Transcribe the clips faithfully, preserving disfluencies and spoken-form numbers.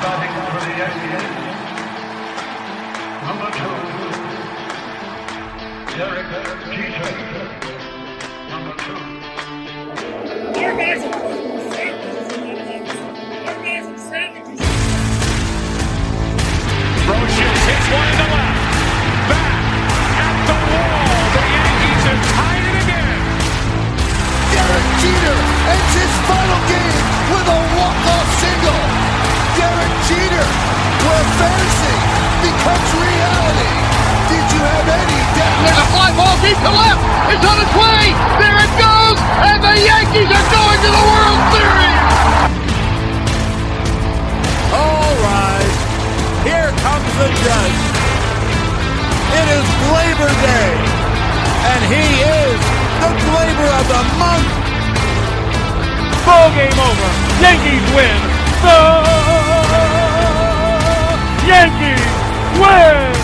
batting for the Yankees, number two, Derek Jeter, number two. Our guys are fucking savages. Our guys are savages. Brosius hits one in the left. Back at the wall. The Yankees have tied it again. Derek Jeter ends his final game with a walk-off single. Derek Jeter, where fantasy becomes reality. Did you have any doubt? There's a fly ball deep to left. It's on its way. There it goes. And the Yankees are going to the World Series. All rise. Here comes the judge. It is Labor Day. And he is the flavor of the month. Ball game over. Yankees win. The Yankees win.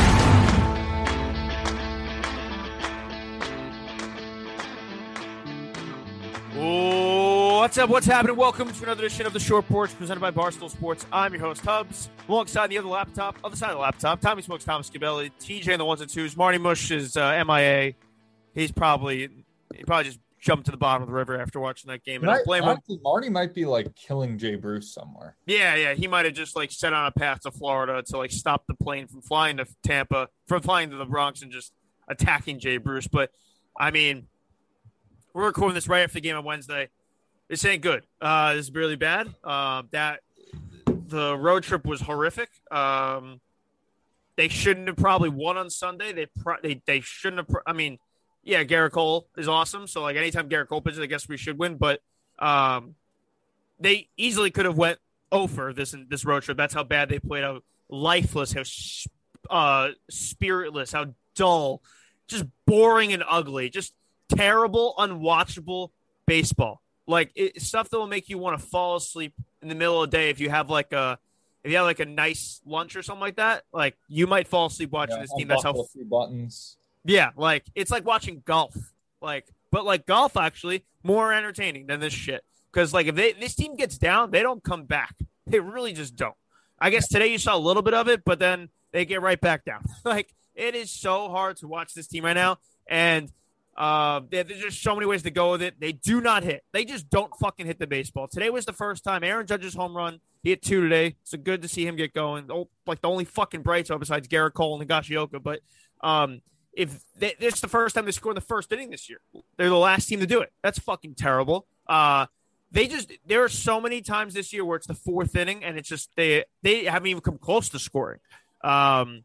What's up? What's happening? Welcome to another edition of the Short Porch presented by Barstool Sports. I'm your host, Tubbs. Alongside the other laptop, other side of the laptop, Tommy Smokes, Thomas Scabelli, T J and the ones and twos. Marty Mush is uh, M I A. He's probably he probably just jumped to the bottom of the river after watching that game. And I don't blame him. Marty might be like killing Jay Bruce somewhere. Yeah, yeah, he might have just like set on a path to Florida to like stop the plane from flying to Tampa, from flying to the Bronx and just attacking Jay Bruce. But I mean, we're recording this right after the game on Wednesday. This ain't good. Uh, this is really bad. Uh, that the road trip was horrific. Um, they shouldn't have probably won on Sunday. They pro- they they shouldn't have. Pro- I mean, yeah, Garrett Cole is awesome. So like anytime Garrett Cole pitches, I guess we should win. But um, they easily could have went over this this road trip. That's how bad they played. How lifeless, how uh, spiritless, how dull, just boring and ugly, just terrible, unwatchable baseball. Like it, stuff that will make you want to fall asleep in the middle of the day if you have like a if you have like a nice lunch or something like that. Like you might fall asleep watching Yeah, this team. That's how three buttons. Yeah, like it's like watching golf. Like, but like golf actually more entertaining than this shit. Because like if they this team gets down, they don't come back. They really just don't. I guess today you saw a little bit of it, but then they get right back down. Like it is so hard to watch this team right now, and. Uh, there's just so many ways to go with it. They do not hit. They just don't fucking hit the baseball. Today was the first time Aaron Judge's home run. He hit two today. So good to see him get going. Oh, like the only fucking bright spot besides Garrett Cole and Higashioka. But um, if they, this is the first time they scored in the first inning this year, they're the last team to do it. That's fucking terrible. Uh, they just there are so many times this year where it's the fourth inning and it's just they they haven't even come close to scoring. Um,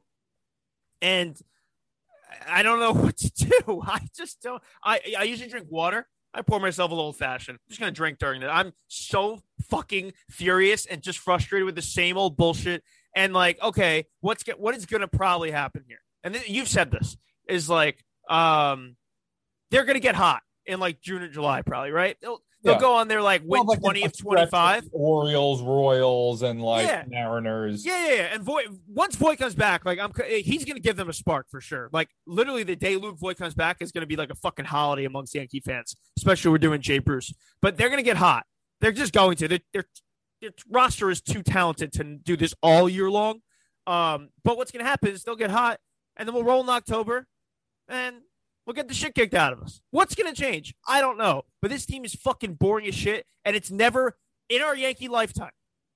and. I don't know what to do. I just don't. I I usually drink water. I pour myself a little old fashioned. I'm just gonna drink during that. I'm so fucking furious and just frustrated with the same old bullshit. And like, okay, what's get what is gonna probably happen here? And th- you've said this is like, um, they're gonna get hot in like June or July, probably, right? They'll they'll Yeah. go on there like win Well, like twenty a of twenty-five. Orioles, Royals, and like Yeah. Mariners. Yeah, yeah, yeah. And Voit, once Voit comes back, like I'm, he's going to give them a spark for sure. Like literally, the day Luke Voit comes back is going to be like a fucking holiday amongst Yankee fans, especially we're doing Jay Bruce. But they're going to get hot. They're just going to. Their their their roster is too talented to do this all year long. Um, but what's going to happen is they'll get hot, and then we'll roll in October, and we'll get the shit kicked out of us. What's going to change? I don't know. But this team is fucking boring as shit, and it's never in our Yankee lifetime.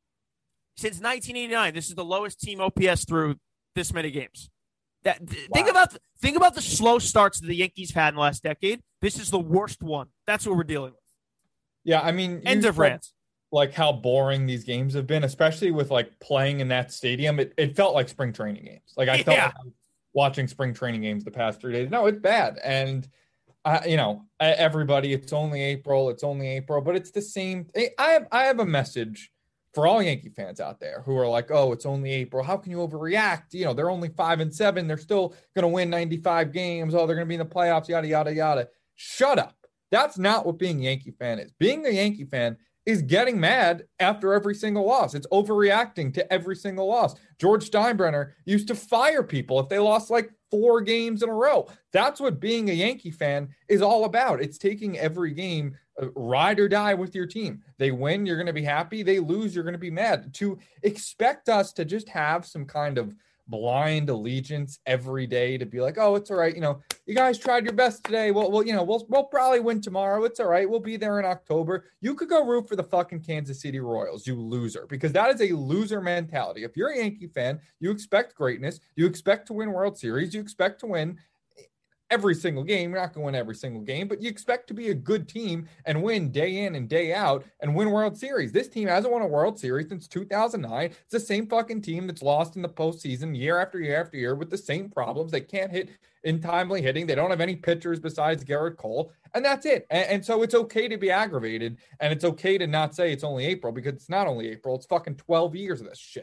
Since nineteen eighty-nine, this is the lowest team O P S through this many games. That wow. think about think about the slow starts that the Yankees had in the last decade. This is the worst one. That's what we're dealing with. Yeah, I mean, end of rant. Like how boring these games have been, especially with like playing in that stadium. It it felt like spring training games. Like I felt yeah. like I was watching spring training games the past three days. No, it's bad, and uh, you know, everybody. It's only April. It's only April, but it's the same. I have I have a message for all Yankee fans out there who are like, oh, it's only April. How can you overreact? You know, they're only five and seven. They're still going to win ninety-five games. Oh, they're going to be in the playoffs, yada, yada, yada. Shut up. That's not what being a Yankee fan is. Being a Yankee fan is getting mad after every single loss. It's overreacting to every single loss. George Steinbrenner used to fire people if they lost like four games in a row. That's what being a Yankee fan is all about. It's taking every game ride or die with your team. They win, you're going to be happy. They lose, you're going to be mad. To expect us to just have some kind of blind allegiance every day to be like, oh, it's all right. You know, you guys tried your best today. Well, well, you know, we'll, we'll probably win tomorrow. It's all right. We'll be there in October. You could go root for the fucking Kansas City Royals, you loser, because that is a loser mentality. If you're a Yankee fan, you expect greatness. You expect to win World Series. You expect to win every single game. You're not going to win every single game, but you expect to be a good team and win day in and day out and win World Series. This team hasn't won a World Series since two thousand nine. It's the same fucking team that's lost in the postseason year after year after year with the same problems. They can't hit in timely hitting. They don't have any pitchers besides Garrett Cole, and that's it. And, and so it's okay to be aggravated, and it's okay to not say it's only April, because it's not only April. It's fucking twelve years of this shit.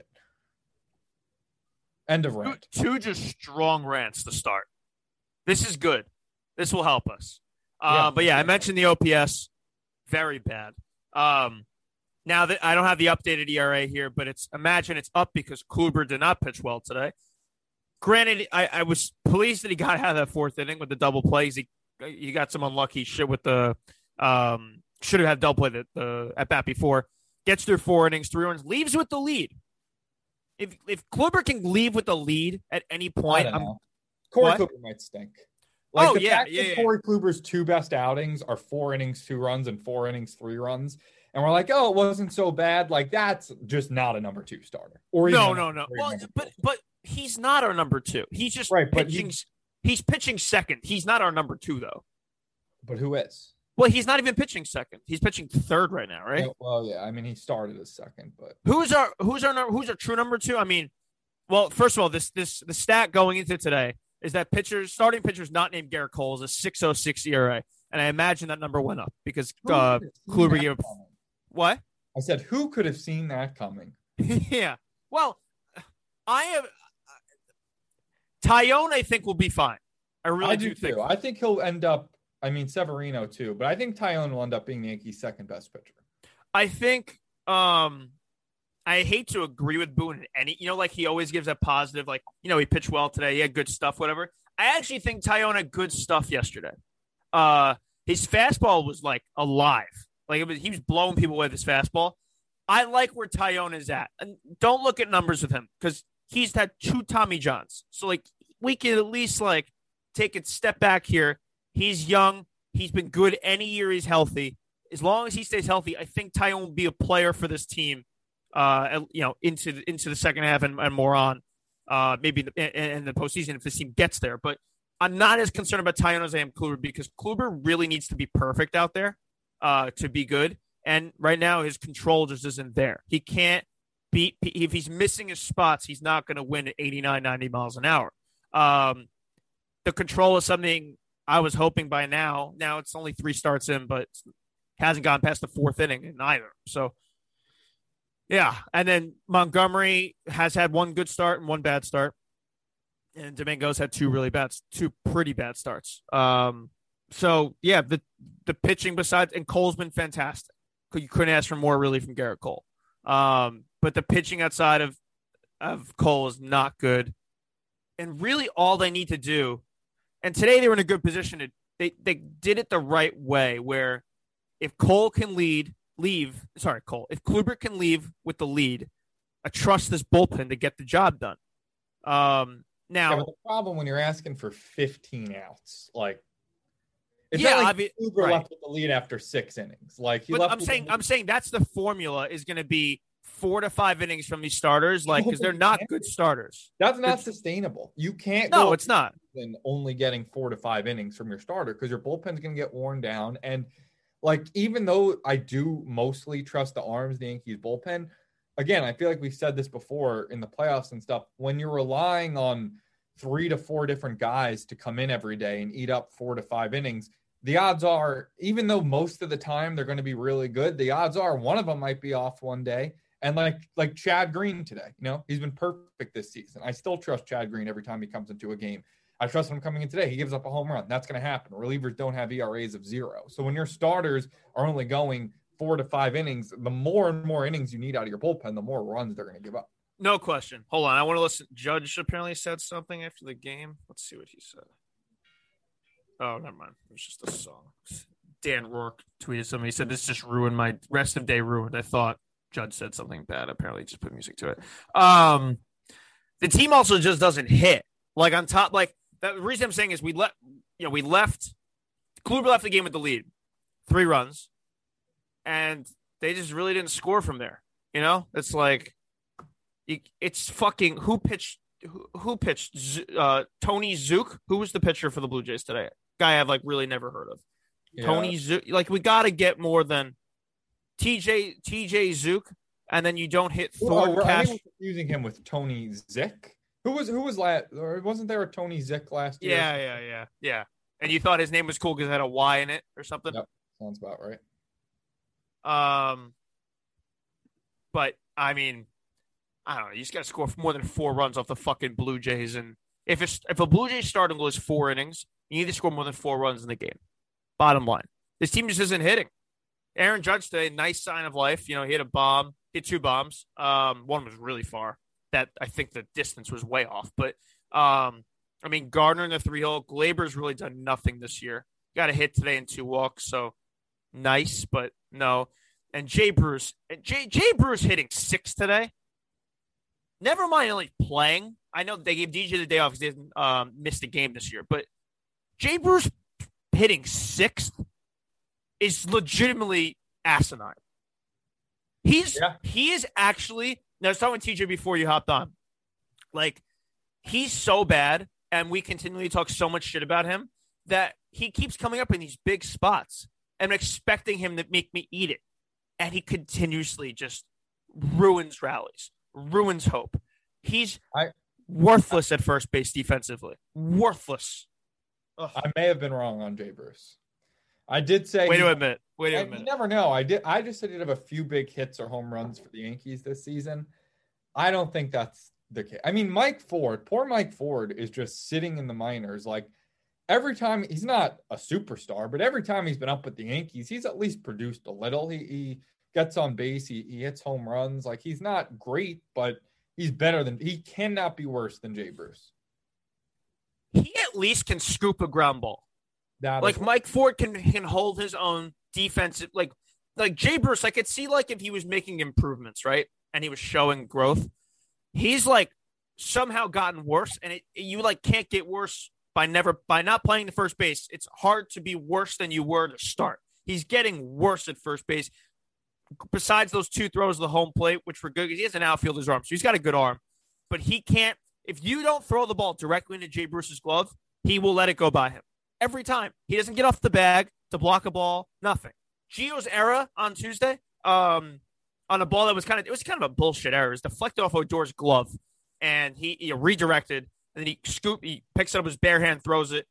End of rant. Two, two just strong rants to start. This is good. This will help us. Uh, Yeah. But yeah, I mentioned the O P S. Very bad. Um, now that I don't have the updated E R A here, but it's imagine it's up because Kluber did not pitch well today. Granted, I, I was pleased that he got out of that fourth inning with the double plays. He he got some unlucky shit with the um, should have had double play the, the at bat before. Gets through four innings, three runs, leaves with the lead. If if Kluber can leave with the lead at any I point, don't I'm know. Corey What? Kluber might stink. Like Oh, the yeah, fact yeah, that yeah. Corey Kluber's two best outings are four innings, two runs, and four innings, three runs. And we're like, oh, it wasn't so bad. Like, that's just not a number two starter. Or even no, a no, number no. three, Well, number but four. but he's not our number two. He's just Right, but pitching. he- He's pitching second. He's not our number two, though. But who is? Well, he's not even pitching second. He's pitching third right now, right? Yeah, well, yeah. I mean, he started as second, but Who's our who's our number who's our true number two? I mean, well, first of all, this this the stat going into today is that pitchers starting pitchers not named Garrett Cole is a six oh six E R A, and I imagine that number went up because who uh, could have seen Kluber that gave coming? what? I said, who could have seen that coming? Yeah. Well, I have Tyone. I think will be fine. I really I do do think. too. I think he'll end up. I mean, Severino too, but I think Tyone will end up being the Yankees' second best pitcher. I think um I hate to agree with Boone in any, you know, like he always gives that positive, like, you know, he pitched well today, he had good stuff, whatever. I actually think Tyone had good stuff yesterday. Uh his fastball was like alive. Like it was, he was blowing people away with his fastball. I like where Tyone is at. And don't look at numbers with him because he's had two Tommy Johns. So like we can at least like take a step back here. He's young. He's been good any year he's healthy. As long as he stays healthy, I think Tyone will be a player for this team. Uh, you know, into the, into the second half and, and more on. Uh, maybe in the, in the postseason if this team gets there. But I'm not as concerned about Tyone as I am Kluber because Kluber really needs to be perfect out there uh, to be good. And right now his control just isn't there. He can't beat if he's missing his spots. He's not going to win at eighty-nine, ninety miles an hour. Um, the control is something I was hoping by now. Now it's only three starts in, but hasn't gone past the fourth inning in either. So, yeah. And then Montgomery has had one good start and one bad start. And Domingo's had two really bad, two pretty bad starts. Um, so, yeah, the the pitching besides, and Cole's been fantastic. You couldn't ask for more really from Garrett Cole. Um, but the pitching outside of, of Cole is not good. And really all they need to do, and today they were in a good position. To, they they did it the right way where if Cole can lead, leave, sorry, Cole, if Kluber can leave with the lead, I trust this bullpen to get the job done. Um, now, Yeah, but the problem when you're asking for fifteen outs, like it's Yeah, not I like mean- Kluber right. left with the lead after six innings. Like he but left I'm with saying the I'm saying that's the formula is going to be four to five innings from these starters, like because they're not good starters. That's not sustainable. You can't No, go it's not. than only getting four to five innings from your starter because your bullpen's going to get worn down. And like, even though I do mostly trust the arms, of the Yankees bullpen, again, I feel like we've said this before in the playoffs and stuff. When you're relying on three to four different guys to come in every day and eat up four to five innings, the odds are, even though most of the time they're going to be really good, the odds are one of them might be off one day. And like like Chad Green today, you know, he's been perfect this season. I still trust Chad Green every time he comes into a game. I trust him coming in today. He gives up a home run. That's going to happen. Relievers don't have E R As of zero. So when your starters are only going four to five innings, the more and more innings you need out of your bullpen, the more runs they're going to give up. No question. Hold on. I want to listen. Judge apparently said something after the game. Let's see what he said. Oh, never mind. It was just a song. Dan Rourke tweeted something. He said, "This just ruined my rest of day ruined." I thought Judge said something bad. Apparently, just put music to it. Um, the team also just doesn't hit. Like on top, like the reason I'm saying is we let you know we left. Kluber left the game with the lead, three runs, and they just really didn't score from there. You know, it's like it's fucking who pitched who, who pitched uh, Tony Zook. Who was the pitcher for the Blue Jays today? Guy I've like really never heard of. Yeah. Tony Zook. Like we got to get more than T J T J Zook, and then you don't hit Thornton oh, Cash. I think we're confusing him with Tony Zick. Who was who was last? Or wasn't there a Tony Zick last year? Yeah, yeah, yeah, yeah. And you thought his name was cool because it had a Y in it or something. Yep. Sounds about right. Um, but I mean, I don't know. You just got to score more than four runs off the fucking Blue Jays, and if it's if a Blue Jays starting goes four innings, you need to score more than four runs in the game. Bottom line, this team just isn't hitting. Aaron Judge today, nice sign of life. You know, he hit a bomb, hit two bombs. Um, one was really far. That I think the distance was way off. But um, I mean, Gardner in the three hole. Glaber's really done nothing this year. Got a hit today and two walks, so nice, but no. And Jay Bruce, Jay Jay Bruce hitting six today. Never mind only playing. I know they gave D J the day off because he didn't um, miss the game this year, but Jay Bruce hitting sixth is legitimately asinine. He's yeah. he is actually. Now I was talking with T J before you hopped on. Like he's so bad, and we continually talk so much shit about him that he keeps coming up in these big spots. And I'm expecting him to make me eat it, and he continuously just ruins rallies, ruins hope. He's I, worthless at first base defensively. Worthless. Ugh. I may have been wrong on Jay Bruce. I did say. Wait a minute. Wait a I, minute. You never know. I did. I just said he'd have a few big hits or home runs for the Yankees this season. I don't think that's the case. I mean, Mike Ford, poor Mike Ford, is just sitting in the minors. Like every time, he's not a superstar, but every time he's been up with the Yankees, he's at least produced a little. He, he gets on base. He, he hits home runs. Like he's not great, but he's better than. He cannot be worse than Jay Bruce. He at least can scoop a ground ball. That like Mike Ford can can hold his own defensive. Like like Jay Bruce, I could see like if he was making improvements, right, and he was showing growth. He's like somehow gotten worse, and it, you like can't get worse by never by not playing the first base. It's hard to be worse than you were to start. He's getting worse at first base. Besides those two throws to the home plate, which were good, he has an outfielder's arm, so he's got a good arm, but he can't. If you don't throw the ball directly into Jay Bruce's glove, he will let it go by him. Every time. He doesn't get off the bag to block a ball, nothing. Gio's error on Tuesday, um, on a ball that was kind of, it was kind of a bullshit error. It was deflected off Odor's glove, and he, he redirected, and then he scoop, he picks it up his bare hand, throws it.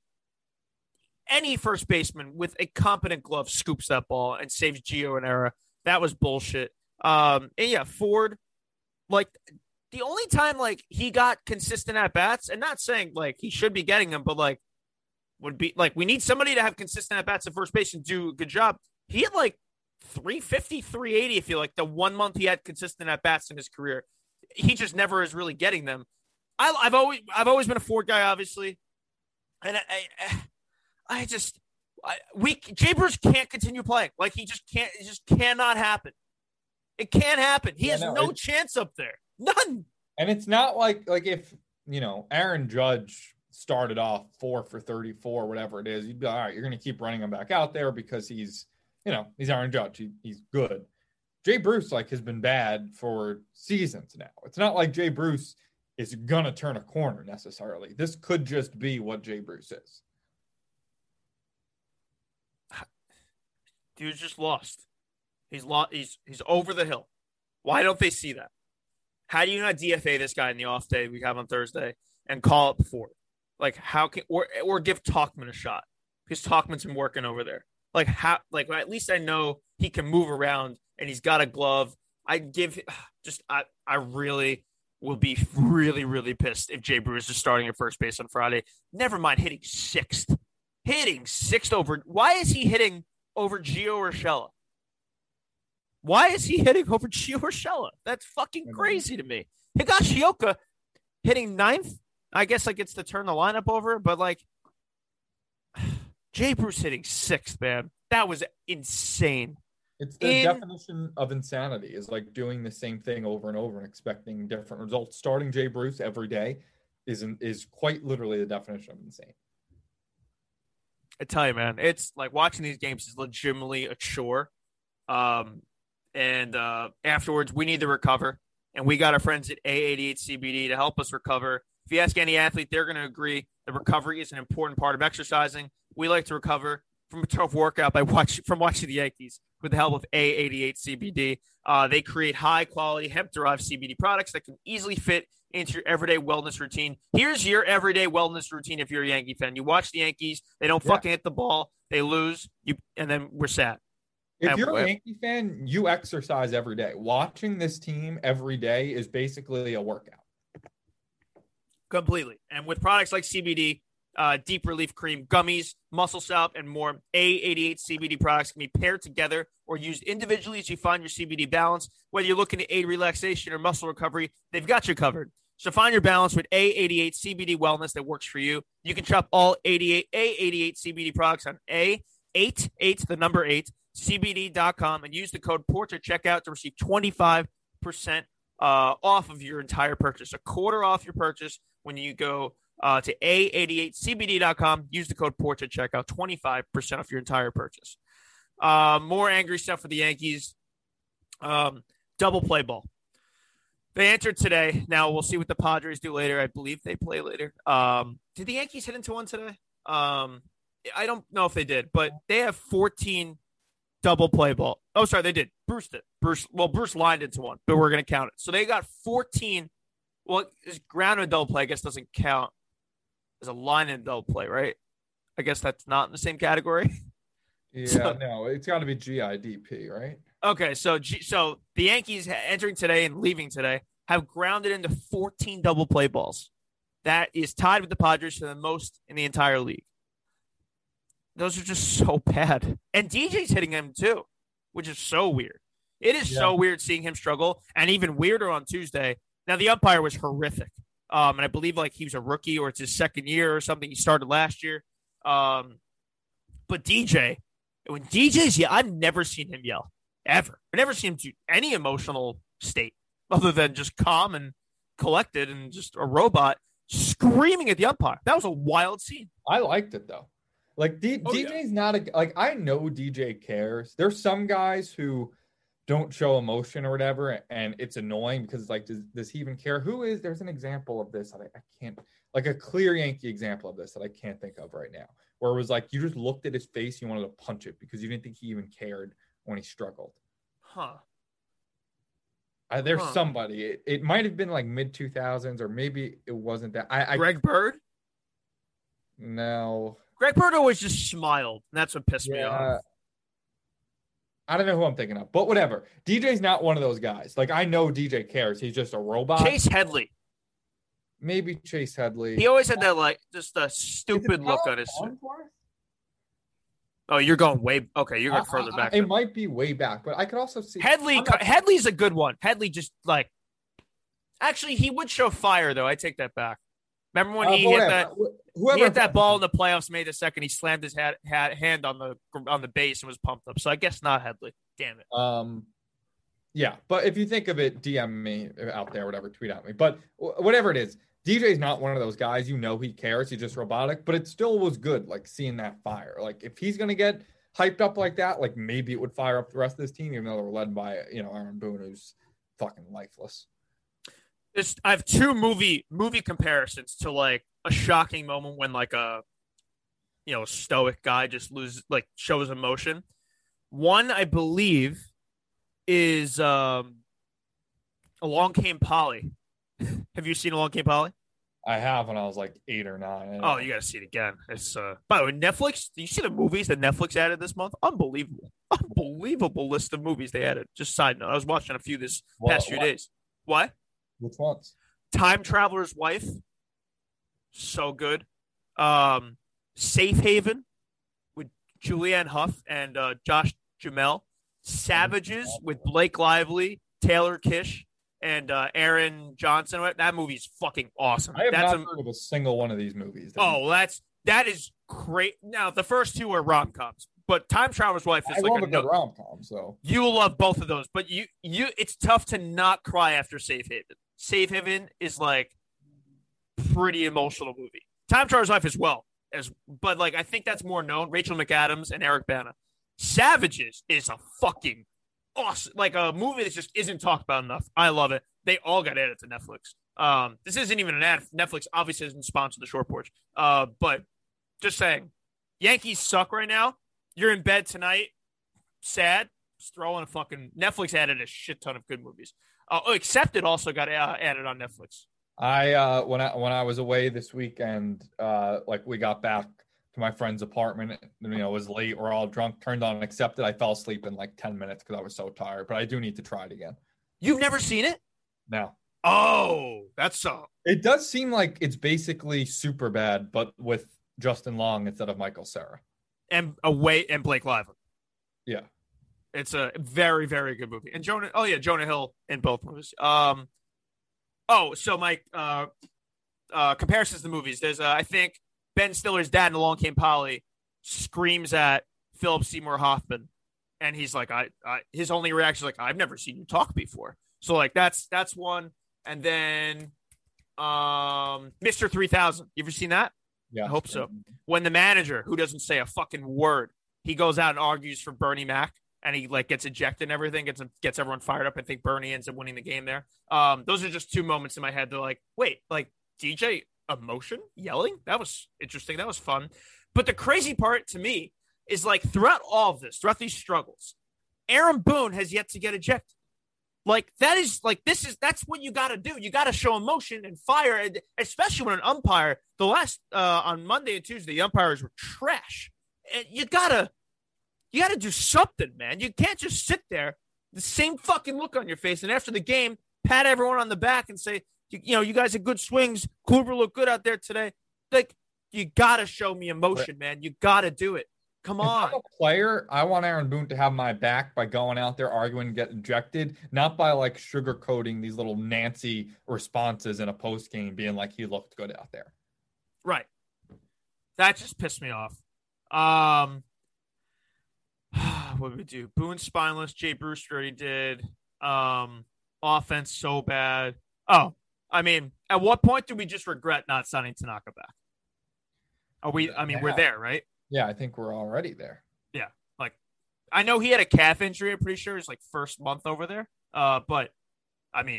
Any first baseman with a competent glove scoops that ball and saves Gio an error. That was bullshit. Um, and yeah, Ford, like, the only time, like, he got consistent at-bats, and not saying, like, he should be getting them, but, like, would be like we need somebody to have consistent at bats at first base and do a good job. He had like three fifty, three eighty. I feel like the one month he had consistent at bats in his career, he just never is really getting them. I, I've always, I've always been a Ford guy, obviously, and I, I, I just, I, we Jay Bruce can't continue playing. Like he just can't. It just cannot happen. It can't happen. He yeah, has no, no chance up there. None. And it's not like like if you know Aaron Judge started off four for thirty-four, whatever it is, you'd be all right, you're going to keep running him back out there because he's, you know, he's Aaron Judge. He, he's good. Jay Bruce, like, has been bad for seasons now. It's not like Jay Bruce is going to turn a corner necessarily. This could just be what Jay Bruce is. Dude's just lost. He's lost. He's, he's over the hill. Why don't they see that? How do you not D F A this guy in the off day we have on Thursday and call it before? Like how can or or give Tauchman a shot because Tauchman's been working over there. Like how like at least I know he can move around and he's got a glove. I give just I I really will be really really pissed if Jay Bruce is starting at first base on Friday. Never mind hitting sixth, hitting sixth over. Why is he hitting over Gio Urshela? Why is he hitting over Gio Urshela? That's fucking crazy to me. Higashioka hitting ninth. I guess like it's to turn the lineup over, but like Jay Bruce hitting sixth, man. That was insane. It's the In- definition of insanity is like doing the same thing over and over and expecting different results. Starting Jay Bruce every day is is quite literally the definition of insane. I tell you, man, it's like watching these games is legitimately a chore. Um, and uh, afterwards, we need to recover. And we got our friends at A eighty-eight C B D to help us recover. If you ask any athlete, they're going to agree that recovery is an important part of exercising. We like to recover from a tough workout by watch from watching the Yankees with the help of A eighty-eight C B D. Uh, they create high-quality hemp-derived C B D products that can easily fit into your everyday wellness routine. Here's your everyday wellness routine if you're a Yankee fan. You watch the Yankees. They don't Yeah. fucking hit the ball. They lose. You and then we're sad. If And you're what- a Yankee fan, you exercise every day. Watching this team every day is basically a workout. Completely. And with products like C B D, uh, deep relief cream, gummies, muscle salve, and more, A eighty-eight C B D products can be paired together or used individually as you find your C B D balance. Whether you're looking to aid relaxation or muscle recovery, they've got you covered. So find your balance with A eighty-eight C B D Wellness that works for you. You can shop all eighty-eight A eighty-eight C B D products on A eighty-eight, the number eight, C B D dot com, and use the code PORCH at checkout to receive twenty-five percent uh, off of your entire purchase. A quarter off your purchase when you go uh, to A eighty-eight C B D dot com. Use the code PORCH at checkout, twenty-five percent off your entire purchase. Uh, more angry stuff for the Yankees. Um, double play ball. They entered today. Now we'll see what the Padres do later. I believe they play later. Um, did the Yankees hit into one today? Um, I don't know if they did, but they have fourteen double play ball. Oh, sorry, they did. Bruce did. Bruce, well, Bruce lined into one, but we're going to count it. So they got fourteen. Well, it's ground and double play, I guess, doesn't count as a line and double play, right? I guess that's not in the same category. Yeah, So- no, it's got to be G I D P, right? Okay, so G- so the Yankees entering today and leaving today have grounded into fourteen double play balls. That is tied with the Padres for the most in the entire league. Those are just so bad. And D J's hitting him too, which is so weird. It is Yeah. so weird seeing him struggle, and even weirder on Tuesday. Now, the umpire was horrific. Um, and I believe like he was a rookie or it's his second year or something. He started last year. Um, but D J, when D J's yeah, I've never seen him yell. Ever. I've never seen him do any emotional state other than just calm and collected and just a robot screaming at the umpire. That was a wild scene. I liked it though. Like D- Oh, yeah. DJ's not a like I know D J cares. There's some guys who don't show emotion or whatever, and it's annoying because like does, does he even care? Who is there's an example of this that I, I can't like a clear Yankee example of this that I can't think of right now, where it was like you just looked at his face, you wanted to punch it because you didn't think he even cared when he struggled. Huh. Uh, there's Huh. somebody. It, it might have been like mid two thousands, or maybe it wasn't that. I, I Greg Bird? no. Greg Bird always just smiled. And that's what pissed me Yeah. off. I don't know who I'm thinking of, but whatever. D J's not one of those guys. Like I know D J cares. He's just a robot. Chase Headley. Maybe Chase Headley. He always had that like just a stupid look on his. Oh, you're going way okay. You're going I- further I- back. It might be way back, but I could also see Headley, I'm not- Headley's a good one. Headley just like, actually, he would show fire though. I take that back. Remember when Uh, he but hit whatever. that? Wh- Whoever He hit that ball in the playoffs, made the second. He slammed his hat, hat, hand on the on the base and was pumped up. So I guess not Headley. Damn it. Um, yeah, but if you think of it, D M me out there, whatever, tweet at me. But wh- whatever it is, D J's not one of those guys. You know he cares. He's just robotic, but it still was good. Like seeing that fire. Like if he's gonna get hyped up like that, like maybe it would fire up the rest of this team, even though they're led by you know Aaron Boone, who's fucking lifeless. This, I have two movie movie comparisons to like a shocking moment when like a you know stoic guy just loses like shows emotion. One I believe is um, Along Came Polly. Have you seen Along Came Polly? I have when I was like eight or nine. Oh, you got to see it again. It's uh. By the way, Netflix. Do you see the movies that Netflix added this month? Unbelievable, unbelievable list of movies they added. Just side note, I was watching a few this What- past few what? days. What? Which ones? Time Traveler's Wife. So good. Um, Safe Haven with Julianne Hough and uh, Josh Jamel. Savages with Blake Lively, Taylor Kish, and uh, Aaron Johnson. That movie's fucking awesome. I have That's not a, heard of a single one of these movies. oh, that's that is great. Now the first two are rom coms. but Time Traveler's Wife is I like love a, a good no, rom com. So you will love both of those, but you you it's tough to not cry after Safe Haven. Safe Haven is like pretty emotional movie. Time Traveler's Wife as well as, but like I think that's more known. Rachel McAdams and Eric Bana. Savages is a fucking awesome, like a movie that just isn't talked about enough. I love it. They all got added to Netflix. Um, this isn't even an ad. Netflix obviously isn't sponsored the Short Porch. Uh, but just saying, Yankees suck right now. You're in bed tonight, sad. Just throw in a fucking Netflix added a shit ton of good movies. Uh, oh, Accepted also got uh, added on Netflix. I uh, when I when I was away this weekend, uh, like we got back to my friend's apartment, you know, it was late, we're all drunk, turned on Accepted. I fell asleep in like ten minutes because I was so tired, but I do need to try it again. You've never seen it? No. Oh, that's uh It does seem like it's basically super bad, but with Justin Long instead of Michael Cera. and away and Blake Lively. Yeah. It's a very, very good movie. And Jonah, oh yeah, Jonah Hill in both movies. Um, oh, so Mike, uh, uh, comparisons to movies. There's, uh, I think Ben Stiller's dad in Along Came Polly screams at Philip Seymour Hoffman, and he's like, I, I, his only reaction is like, I've never seen you talk before. So like that's that's one. And then, um, Mister three thousand. You ever seen that? Yeah. I hope so. When the manager, who doesn't say a fucking word, he goes out and argues for Bernie Mac, and he like gets ejected and everything, gets gets everyone fired up. I think Bernie ends up winning the game there. Um, those are just two moments in my head. They're like, wait, like D J emotion yelling? That was interesting. That was fun. But the crazy part to me is like throughout all of this, throughout these struggles, Aaron Boone has yet to get ejected. Like that is like this is that's what you got to do. You got to show emotion and fire, and especially when an umpire. The last uh, on Monday and Tuesday, the umpires were trash, and you gotta you gotta do something, man. You can't just sit there, the same fucking look on your face, and after the game, pat everyone on the back and say, you, you know, you guys had good swings. Kluber looked good out there today. Like you gotta show me emotion, man. You gotta do it. Come If on. I'm a player, I want Aaron Boone to have my back by going out there arguing and get ejected, not by like sugarcoating these little Nancy responses in a post game, being like he looked good out there. Right. That just pissed me off. Um, what did we do? Boone spineless. Jay Brewster already did. Um, offense so bad. Oh, I mean, at what point do we just regret not signing Tanaka back? Are we? I mean, Yeah. we're there, right? Yeah, I think we're already there. Yeah. Like, I know he had a calf injury. I'm pretty sure it's like first month over there. Uh, but I mean,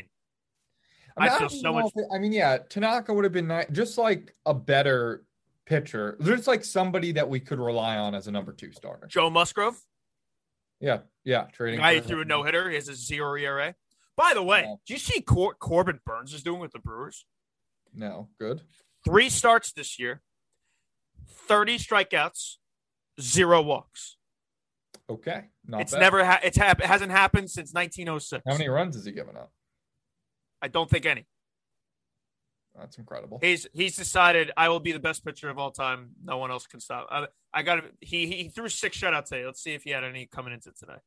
I, mean, I I feel don't so know much. if it- I mean, yeah, Tanaka would have been nice, just like a better pitcher. There's like somebody that we could rely on as a number two starter. Joe Musgrove, Yeah, yeah, trading. guy who for- threw a no hitter. He has a zero E R A. By the way, Yeah. do you see Cor- Corbin Burns is doing with the Brewers? No, good. Three starts this year, thirty strikeouts, zero walks. Okay, not it's bad. never ha- it's hap- it hasn't happened since nineteen oh six. How many runs has he given up? I don't think any. That's incredible. He's he's decided I will be the best pitcher of all time. No one else can stop. I, I got he he threw six shutouts today. Let's see if he had any coming into today.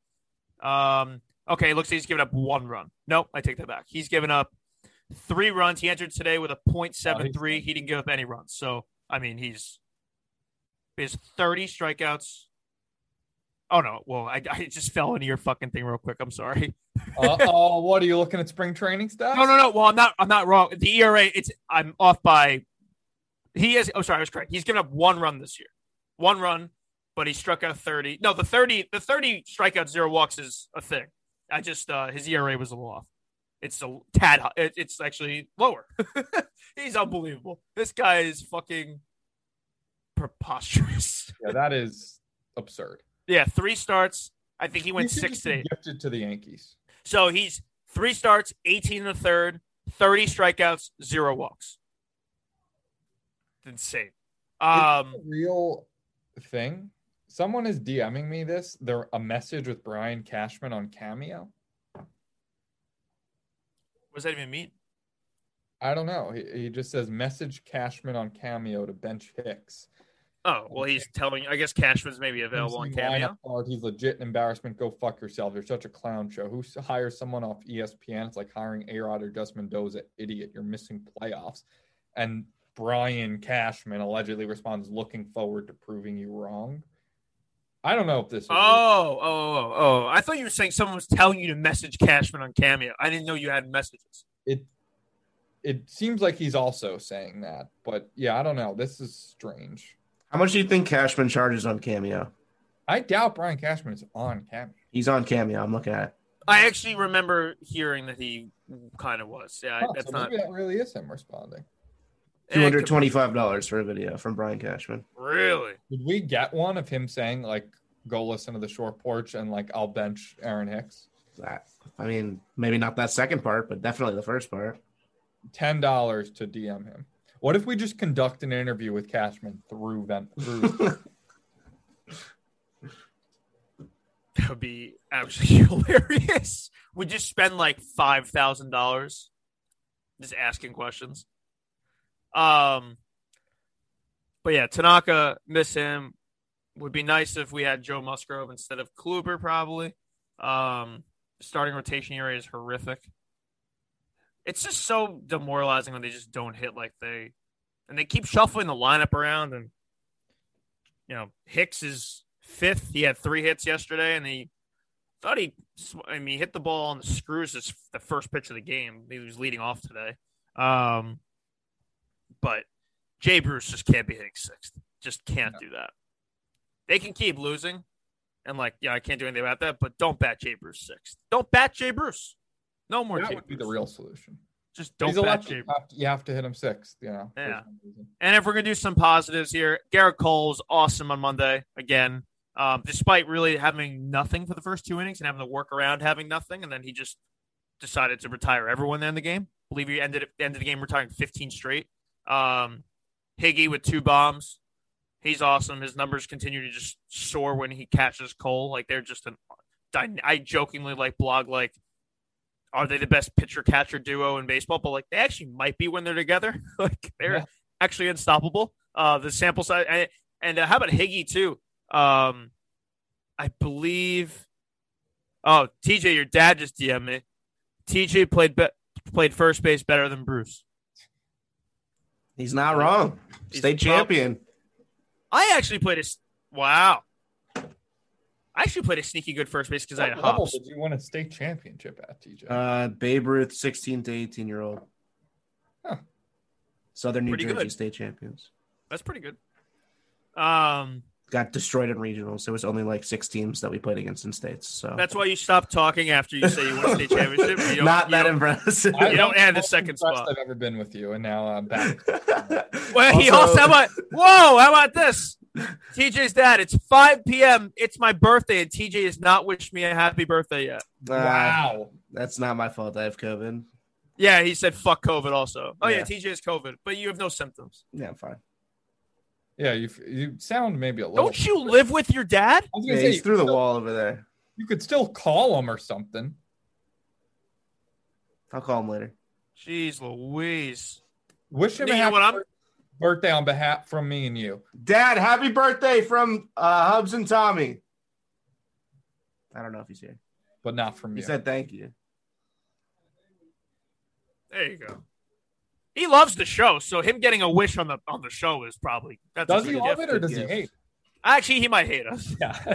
Um. Okay, looks like he's given up one run. Nope, I take that back. He's given up three runs. He entered today with a point seven three. He didn't give up any runs. So I mean, he's he has thirty strikeouts. Oh no! Well, I, I just fell into your fucking thing real quick. I'm sorry. uh, oh, what are you looking at spring training stuff? No, no, no. Well, I'm not. I'm not wrong. The E R A. It's. I'm off by. He is. Oh, sorry. I was correct. He's given up one run this year. One run, but he struck out thirty. No, the thirty. The thirty strikeouts, zero walks is a thing. I just uh his E R A was a little off. It's a tad. It, it's actually lower. He's unbelievable. This guy is fucking preposterous. Yeah, that is absurd. Yeah, three starts. I think he went He should six just to be eight. gifted to the Yankees. So he's three starts, eighteen in the third, thirty strikeouts, zero walks. It's insane. Um, It's a real thing. Someone is DMing me this. They're a message with Brian Cashman on Cameo. what does that even mean? I don't know. He, he just says message Cashman on Cameo to bench Hicks. Oh, well, he's telling you. I guess Cashman's maybe available on Cameo. Lineup card, he's legit an embarrassment. Go fuck yourself. You're such a clown show. Who hires someone off E S P N? It's like hiring A-Rod or Just Mendoza. Idiot. You're missing playoffs. And Brian Cashman allegedly responds, looking forward to proving you wrong. I don't know if this is Oh, oh, oh, oh! I thought you were saying someone was telling you to message Cashman on Cameo. I didn't know you had messages. it. It seems like he's also saying that, but yeah, I don't know. This is strange. How much do you think Cashman charges on Cameo? I doubt Brian Cashman is on Cameo. He's on Cameo. I'm looking at it. I actually remember hearing that he kind of was. Yeah, Huh, that's so not maybe that really is him responding. Two hundred twenty-five dollars for a video from Brian Cashman. Really. Did we get one of him saying like, "Go listen to the short porch" and like, "I'll bench Aaron Hicks"? That I mean, maybe not that second part, but definitely the first part. Ten dollars to D M him. What if we just conduct an interview with Cashman through Ven- through? That would be absolutely hilarious. We just spend like five thousand dollars just asking questions. Um, but yeah, Tanaka, miss him. Would be nice if we had Joe Musgrove instead of Kluber, probably. Um, starting rotation area is horrific. It's just so demoralizing when they just don't hit like they, and they keep shuffling the lineup around. And you know, Hicks is fifth. He had three hits yesterday, and he thought he, I mean, he hit the ball on the screws. This the first pitch of the game. He was leading off today. Um, but Jay Bruce just can't be hitting sixth. Just can't do that. They can keep losing, and like, yeah, I can't do anything about that. But don't bat Jay Bruce sixth. Don't bat Jay Bruce. No more. That Jay would be Bruce. the real solution. Just don't He's bat elected. Jay You Bruce. have, to, you have to hit him sixth. You know. for Yeah. some reason. And if we're gonna do some positives here, Garrett Cole was awesome on Monday again. Um, despite really having nothing for the first two innings and having to work around having nothing, and then he just decided to retire everyone in the game. I believe he ended at the end of the game retiring fifteen straight. Um, Higgy with two bombs. He's awesome. His numbers continue to just soar when he catches Cole. Like they're just an. I jokingly like blog like, are they the best pitcher catcher duo in baseball? But like they actually might be when they're together. Like they're Yeah. actually unstoppable. Uh, the sample size and, and uh, how about Higgy too? Um, I believe. Oh, T J, your dad just D M'd me. T J played be- played first base better than Bruce. He's not wrong. He's State prob- champion. I actually played a wow. I actually played a sneaky good first base because I had What level hops. did you win a state championship at, T J? Uh, Babe Ruth, sixteen to eighteen year old. Huh. Southern New Pretty Jersey good. state champions. That's pretty good. Um, Got destroyed in regionals. There was only like six teams that we played against in states. So that's why you stop talking after you say you won a state championship. You don't- not you that don't- impressive. I you don't add the most second impressed spot. I've ever been with you, and now I'm back. Well, he also, how about, whoa, how about this? T J's dad, it's five p.m. It's my birthday, and T J has not wished me a happy birthday yet. Uh, Wow. That's not my fault. I have COVID. Yeah, he said fuck COVID also. Oh, yeah, Yeah. T J has COVID, but you have no symptoms. Yeah, I'm fine. Yeah, you you sound maybe a little. Don't you live with your dad? I was Yeah, gonna say, he's you through could the still- wall over there. You could still call him or something. I'll call him later. Jeez Louise. Wish him You a know happy what I'm- birthday on behalf from me and you. Dad, happy birthday from uh, Hubs and Tommy. I don't know if he's here. But not from He you. said thank you. There you go. He loves the show, so him getting a wish on the on the show is probably that's Does a he good love gift. it or does he gift. hate it? Actually, he might hate us. Yeah.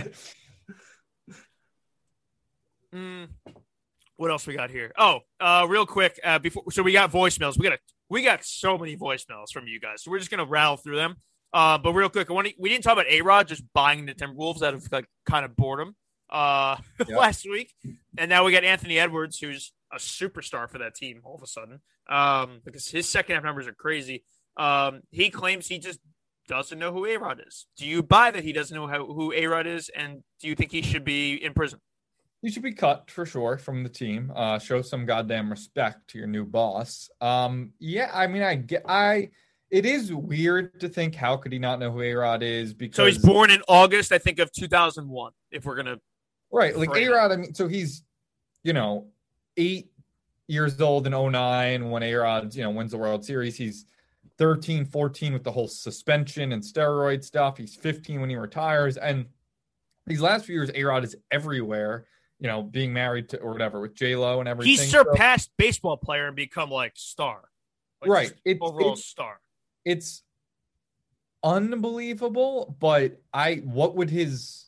Mm, what else we got here? Oh, uh, real quick, uh, before so we got voicemails. We got a, we got so many voicemails from you guys, so we're just gonna rattle through them. Uh, but real quick, I want to, we didn't talk about A-Rod just buying the Timberwolves out of like kind of boredom uh, Yep. last week, and now we got Anthony Edwards, who's a superstar for that team all of a sudden um, because his second half numbers are crazy. Um, he claims he just doesn't know who A-Rod is. Do you buy that he doesn't know how, who A-Rod is, and do you think he should be in prison? You should be cut for sure from the team. Uh, show some goddamn respect to your new boss. Um, yeah, I mean, I get, I. It is weird to think how could he not know who A-Rod is because So he's born in August, I think, of two thousand one. If we're gonna, right, like frame it. A-Rod. I mean, so he's you know eight years old in oh nine when A-Rod you know wins the World Series. He's thirteen, fourteen with the whole suspension and steroid stuff. He's fifteen when he retires, and these last few years, A-Rod is everywhere. You know, being married to or whatever with J-Lo and everything. he So- surpassed baseball player and become like star, like, Right. just It's- overall it's- star. it's unbelievable, but I what would his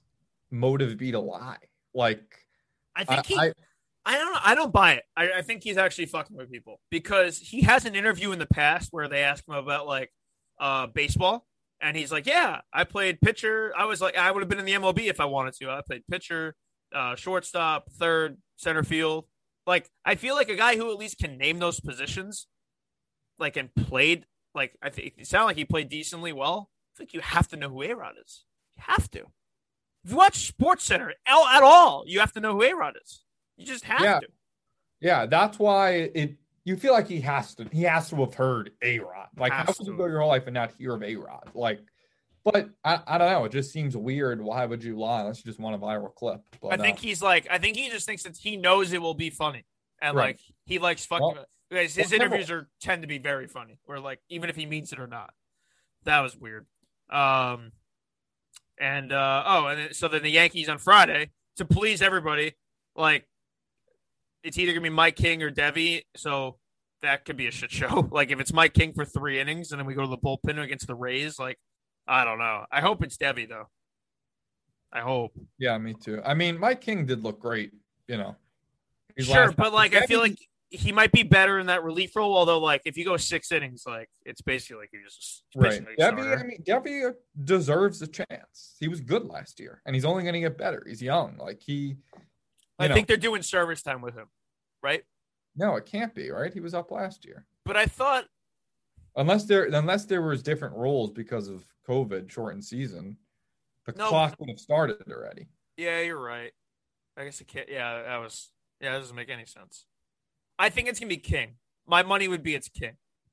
motive be to lie? Like, I think I, he. I, I don't know. I don't buy it. I, I think he's actually fucking with people because he has an interview in the past where they ask him about like uh, baseball, and he's like, "Yeah, I played pitcher. I was like, I would have been in the M L B if I wanted to. I played pitcher, uh, shortstop, third, center field. Like, I feel like a guy who at least can name those positions, like, and played. Like, I think it sounded like he played decently well. I think you have to know who A-Rod is. You have to. If you watch Sports Center at all, you have to know who A-Rod is. You just have yeah, to. Yeah, that's why it. You feel like he has to. He has to have heard A-Rod. Like, Has how can to. you go your whole life and not hear of A-Rod? Like, but I, I don't know. It just seems weird. Why would you lie unless you just want a viral clip? But, I think uh, he's like, I think he just thinks that he knows it will be funny, and Right. like he likes fucking. Well, Guys, his well, interviews are tend to be very funny, or like even if he means it or not. That was weird. Um, and uh, oh, and then, so then the Yankees on Friday to please everybody, like it's either gonna be Mike King or Devi, so that could be a shit show. Like if it's Mike King for three innings and then we go to the bullpen against the Rays, like I don't know. I hope it's Devi though. I hope. yeah, me too. I mean, Mike King did look great. You know, He's Sure, last- but like I feel Debbie- like he might be better in that relief role. Although, like if you go six innings, like it's basically like you're just right. pitching like a Debbie, starter. I mean, Debbie deserves a chance. He was good last year, and he's only going to get better. He's young. Like he, you I know, think they're doing service time with him, right? no, it can't be right. He was up last year, But I thought, unless there unless there was different rules because of COVID shortened season. The No. clock would have started already. yeah, you're right. I guess it can't. Yeah, that was. Yeah, that doesn't make any sense. I think it's gonna be King. My money would be it's King,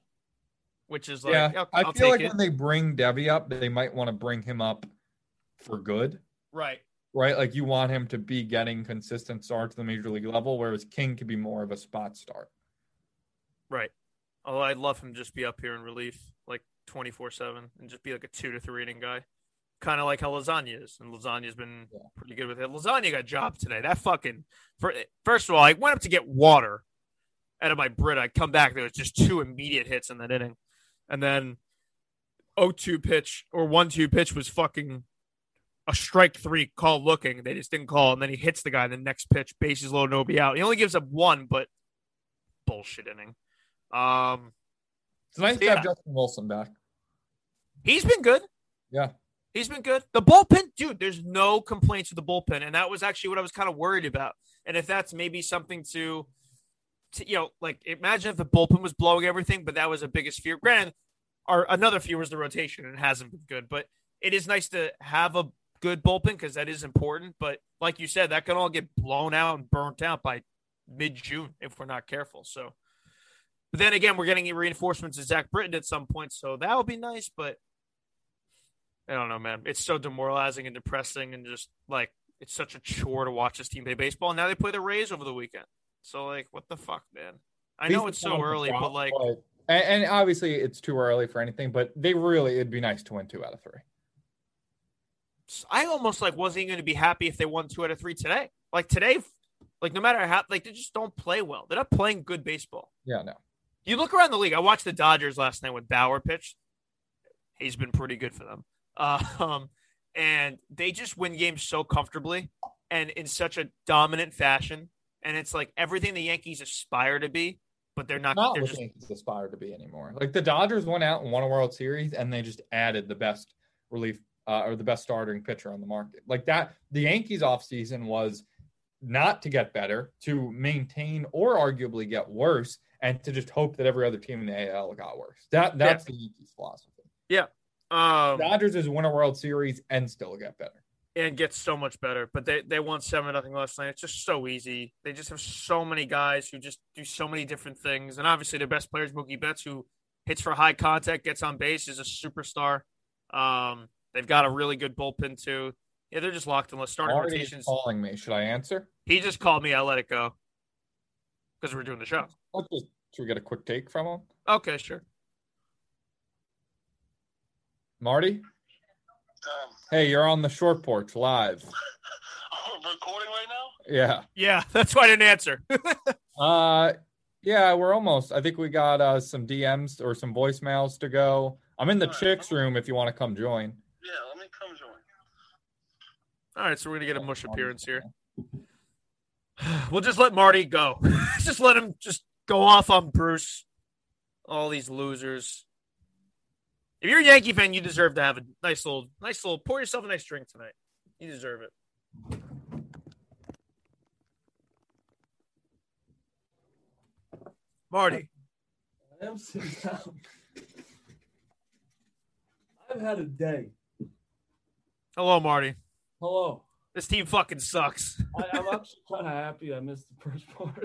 which is like, yeah, I'll, I I'll feel take like it. when they bring Debbie up, they might want to bring him up for good. Right. Right, like you want him to be getting consistent starts to the major league level, whereas King could be more of a spot start. Right. Although I'd love him to just be up here in relief, like twenty-four seven, and just be like a two to three inning guy. Kind of like how Lasagna is. And Lasagna's been Yeah. pretty good with it. Lasagna got jobbed today. That fucking – first of all, I went up to get water out of my Brit. I come back. There was just two immediate hits in that inning. And then oh two pitch or one two pitch was fucking a strike three call looking. They just didn't call. And then he hits the guy in the next pitch. Bases low, nobody out. He only gives up one, but bullshit inning. Um, It's nice to Yeah. have Justin Wilson back. He's been good. Yeah. He's been good. The bullpen, dude, there's no complaints with the bullpen. And that was actually what I was kind of worried about. And if that's maybe something to, to, you know, like imagine if the bullpen was blowing everything, but that was the biggest fear. Granted, our another fear was the rotation and it hasn't been good. But it is nice to have a good bullpen because that is important. But like you said, that can all get blown out and burnt out by mid-June if we're not careful. So, but then again, we're getting reinforcements of Zach Britton at some point. So that would be nice, but I don't know, man. It's so demoralizing and depressing and just like it's such a chore to watch this team play baseball. And now they play the Rays over the weekend. So like, what the fuck, man? I know it's so early, but like, and, and obviously it's too early for anything, but they really, it'd be nice to win two out of three. I almost like wasn't going to be happy if they won two out of three today. Like today, like no matter how, like they just don't play well. They're not playing good baseball. Yeah, no. You look around the league. I watched the Dodgers last night when Bauer pitched. He's been pretty good for them. Uh, um, and they just win games so comfortably and in such a dominant fashion. And it's like everything the Yankees aspire to be, but they're not. Not they're what just the Yankees aspire to be anymore. Like the Dodgers went out and won a World Series, and they just added the best relief uh, or the best starting pitcher on the market. Like that, the Yankees offseason was not to get better, to maintain or arguably get worse, and to just hope that every other team in the A L got worse. That that's Yeah. the Yankees philosophy. yeah. Um, Dodgers is win a World Series and still get better. and gets so much better. But they, they won seven nothing last night. It's just so easy. They just have so many guys who just do so many different things. And obviously their best player is Mookie Betts, who hits for high contact, gets on base, is a superstar. Um, they've got a really good bullpen too. Yeah, they're just locked in. Let's start Marty is rotations. calling me. Should I answer? He just called me. I let it go because we're doing the show. Let's just, should we get a quick take from him? Okay, sure. Marty? Um, Hey, you're on the short porch live. I'm recording right now? Yeah. Yeah, that's why I didn't answer. Uh, yeah, we're almost. I think we got uh, some D Ms or some voicemails to go. I'm in the All right. chicks room if you want to come join. Yeah, let me come join. All right, so we're gonna get a mush appearance here. We'll just let Marty go. Just let him just go off on Bruce. All these losers. If you're a Yankee fan, you deserve to have a nice little, nice little. Pour yourself a nice drink tonight. You deserve it. Marty. I am sitting down. I've had a day. Hello, Marty. Hello. This team fucking sucks. I, I'm actually kind of happy I missed the first part.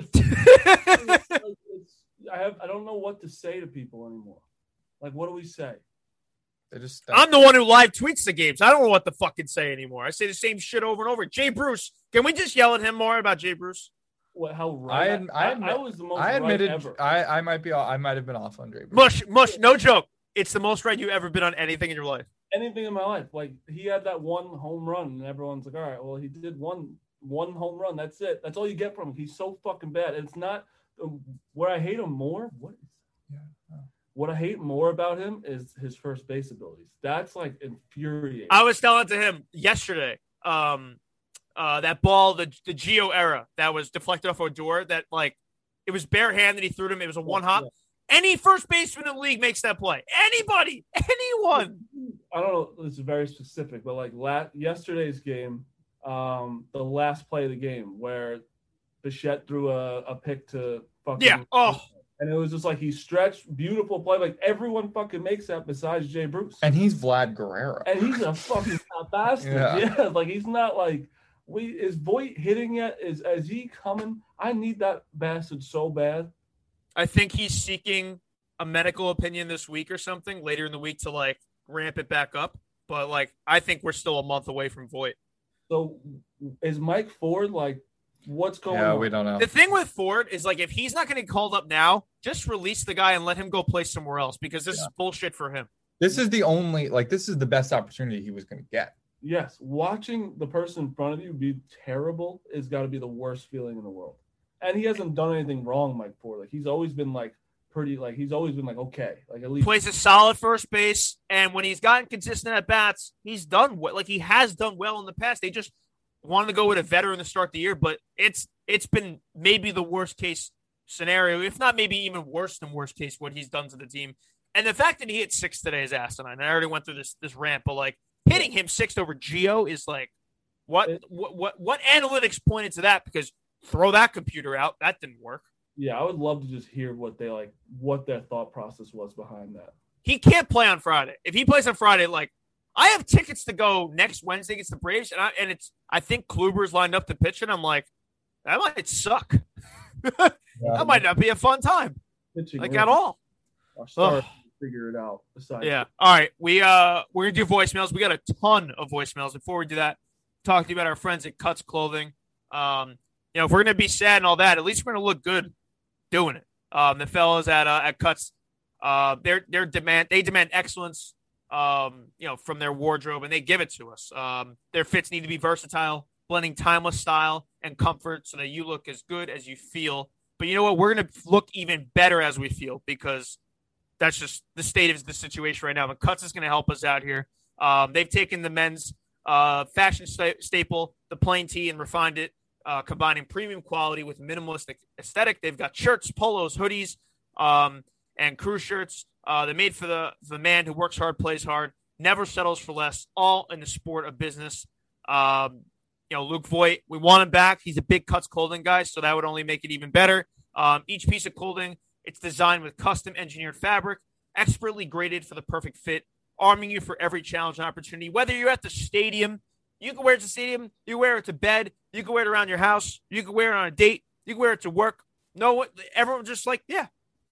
it's, it's, I have. I don't know what to say to people anymore. Like, what do we say? They just. I'm the one who live tweets the games. I don't know what to fucking say anymore. I say the same shit over and over. Jay Bruce. Can we just yell at him more about Jay Bruce? What? How right? I ad- I, admit, I, I was the most. I admitted. Right ever. I I might be. I might have been off on Jay Bruce. Mush, mush. No joke. It's the most right you've ever been on anything in your life. Anything in my life. Like, he had that one home run, and everyone's like, all right, well, he did one one home run. That's it. That's all you get from him. He's so fucking bad. It's not um, where I hate him more. What is yeah. Oh. What I hate more about him is his first base abilities. That's, like, infuriating. I was telling to him yesterday, um, uh, that ball, the the Gio era that was deflected off Odor, that, like, it was barehanded. He threw it him. It was a one hop. Yeah. Any first baseman in the league makes that play. Anybody, anyone. I don't know. This is very specific, but like last, yesterday's game, um, the last play of the game where Bichette threw a, a pick to fucking. Yeah. Oh. And it was just like he stretched, beautiful play. Like everyone fucking makes that besides Jay Bruce. And he's Vlad Guerrero. And he's a fucking bastard. Yeah. yeah. Like he's not like we is Voit hitting yet? Is is he coming? I need that bastard so bad. I think he's seeking a medical opinion this week or something later in the week to like ramp it back up. But like, I think we're still a month away from Voit. So is Mike Ford like, what's going yeah, on? Yeah, we don't know. The thing with Ford is like, if he's not going to get called up now, just release the guy and let him go play somewhere else because this yeah. is bullshit for him. This is the only, like, this is the best opportunity he was going to get. Yes. Watching the person in front of you be terrible is got to be the worst feeling in the world. And he hasn't done anything wrong, Mike Ford. Like he's always been like pretty, like he's always been like okay, like at least plays a solid first base. And when he's gotten consistent at bats, he's done well. Like he has done well in the past. They just wanted to go with a veteran to start the year, but it's it's been maybe the worst case scenario, if not maybe even worse than worst case what he's done to the team. And the fact that he hit six today is asinine. I already went through this this rant, but like hitting him sixth over Gio is like what it, what what what analytics pointed to that because. Throw that computer out. That didn't work. Yeah, I would love to just hear what they like, what their thought process was behind that. He can't play on Friday. If he plays on Friday, like I have tickets to go next Wednesday against the Braves, and I and it's I think Kluber's lined up to pitch, and I'm like, that might suck. yeah. That might not be a fun time, Pitching like really. At all. Our stars figure it out. Besides, yeah. All right, we uh we're gonna do voicemails. We got a ton of voicemails. Before we do that, talk to you about our friends at Cuts Clothing. Um. You know, if we're going to be sad and all that, at least we're going to look good doing it. Um, the fellas at uh, at Cuts, uh, they're, they're demand they demand excellence, um, you know, from their wardrobe, and they give it to us. Um, their fits need to be versatile, blending timeless style and comfort so that you look as good as you feel. But you know what? We're going to look even better as we feel because that's just the state of the situation right now. But Cuts is going to help us out here. Um, they've taken the men's uh, fashion sta- staple, the plain tee, and refined it. Uh, combining premium quality with minimalistic aesthetic. They've got shirts, polos, hoodies, um, and crew shirts. Uh, they're made for the, for the man who works hard, plays hard, never settles for less, all in the sport of business. Um, you know, Luke Voit, we want him back. He's a big Cuts clothing guy, so that would only make it even better. Um, each piece of clothing, it's designed with custom engineered fabric, expertly graded for the perfect fit, arming you for every challenge and opportunity. Whether you're at the stadium, you can wear it to stadium. You wear it to bed. You can wear it around your house. You can wear it on a date. You can wear it to work. No, everyone's just like, yeah,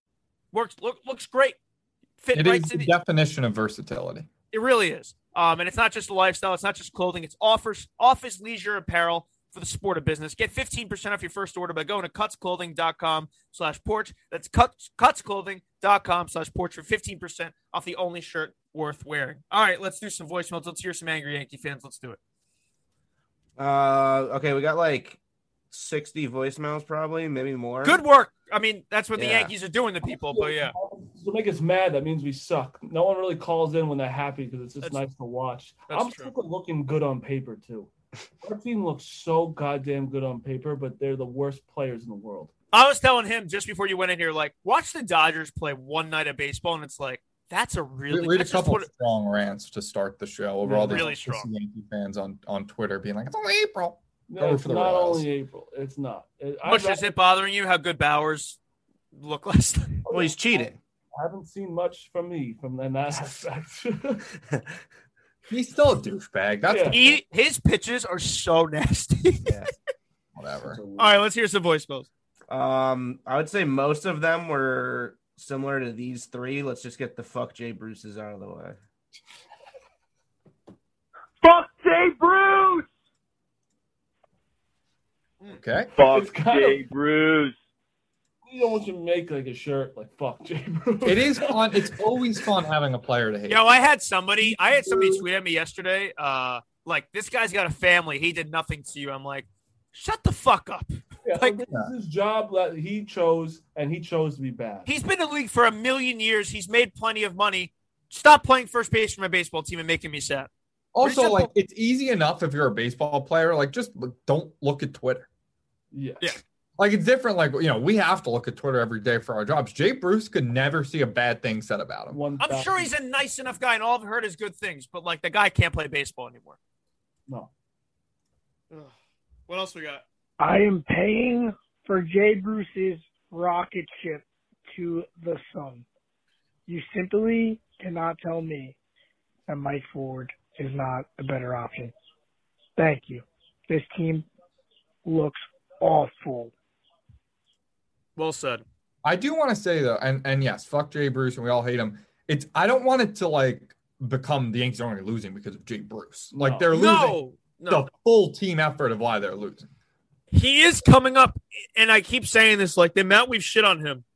works. Look, looks great. Fit it right is to the the definition of versatility. It really is. Um, and it's not just a lifestyle. It's not just clothing. It's offers office leisure apparel for the sport of business. Get fifteen percent off your first order by going to cutsclothing.com slash porch. That's cuts, cutsclothing.com slash porch for fifteen percent off the only shirt worth wearing. All right, let's do some voicemails. Let's hear some angry Yankee fans. Let's do it. Uh, okay, we got like sixty voicemails, probably, maybe more. Good work. I mean, that's what Yeah. the Yankees are doing to people, but yeah. To make us mad, that means we suck. No one really calls in when they're happy because it's just That's- nice to watch. that's I'm true. sick of looking good on paper too. Our team looks so goddamn good on paper, but they're the worst players in the world. I was telling him just before you went in here, like, watch the Dodgers play one night of baseball, and it's like, that's a really we, we had a that's just couple what it- strong rants to start the show over all these Really strong. Yankee fans on, on Twitter being like, it's only April. No, Go it's for the not Royals. only April. It's not. It, Much is it bothering you how good Bowers looked last night? Well, he's cheating. I haven't seen much from me from in that aspect. He's still a douchebag. That's Yeah. He, his pitches are so nasty. Yeah. whatever. All right, let's hear some voicemails. Um, I would say most of them were similar to these three. Let's just get the fuck Jay Bruce's out of the way. Fuck Jay Bruce! Okay. Fuck It's kind Jay of- Bruce. You don't want you to make like a shirt like fuck Jay Bruce. It is fun. It's always fun having a player to hate. Yo, I had somebody, I had somebody tweet at me yesterday, uh, like, this guy's got a family. He did nothing to you. I'm like, shut the fuck up. Yeah, Like- this is his job that he chose, and he chose to be bad. He's been in the league for a million years. He's made plenty of money. Stop playing first base for my baseball team and making me sad. Also, Pretty like, simple. it's easy enough if you're a baseball player. Like, just look- don't look at Twitter. yeah. Yeah. Like, it's different. Like, you know, we have to look at Twitter every day for our jobs. Jay Bruce could never see a bad thing said about him. One I'm sure he's a nice enough guy, and all I've heard is good things, but, like, the guy can't play baseball anymore. no. Ugh. What else we got? I am paying for Jay Bruce's rocket ship to the sun. You simply cannot tell me that Mike Ford is not a better option. Thank you. This team looks awful. Well said. I do want to say though, and and yes, fuck Jay Bruce, and we all hate him. It's I don't want it to like become the Yankees are only losing because of Jay Bruce. Like No. they're losing No, no. the full team effort of why they're losing. He is coming up, and I keep saying this, like, the amount we've shit on him,